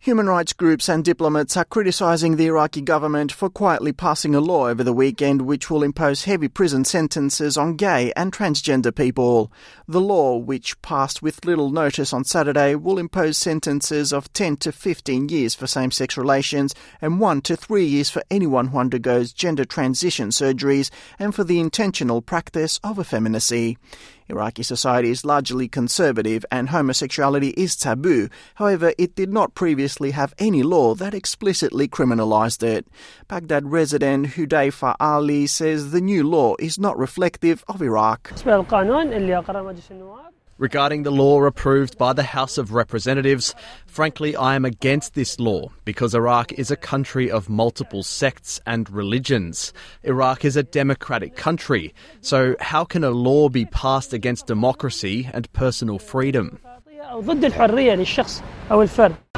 Human rights groups and diplomats are criticising the Iraqi government for quietly passing a law over the weekend which will impose heavy prison sentences on gay and transgender people. The law, which passed with little notice on Saturday, will impose sentences of 10 to 15 years for same-sex relations and 1 to 3 years for anyone who undergoes gender transition surgeries and for the intentional practice of effeminacy. Iraqi society is largely conservative and homosexuality is taboo. However, it did not previously have any law that explicitly criminalised it. Baghdad resident Hudayfa Ali says the new law is not reflective of Iraq. Regarding the law approved by the House of Representatives, frankly, I am against this law because Iraq is a country of multiple sects and religions. Iraq is a democratic country, so how can a law be passed against democracy and personal freedom?